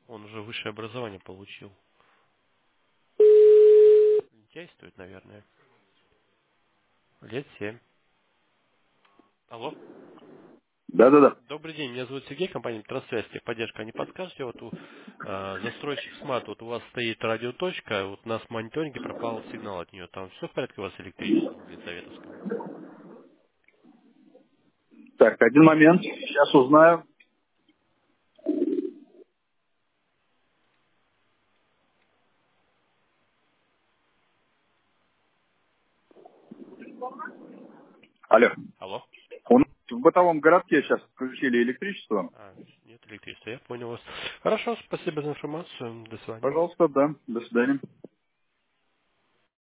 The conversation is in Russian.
Он уже высшее образование получил. Действует, наверное. Лет 7. Алло. Да-да-да. Добрый день, меня зовут Сергей, компания Трансвязь, поддержка. Не подскажете, вот у застройщик СМАРТ, вот у вас стоит радиоточка, вот у нас в мониторинге пропал сигнал от нее. Там все в порядке у вас с электричеством в Елизаветовском? Так, один момент. Сейчас узнаю. Алло. Алло. У нас в бытовом городке сейчас включили электричество. Нет электричества, я понял вас. Хорошо, спасибо за информацию. До свидания. Пожалуйста, да. До свидания.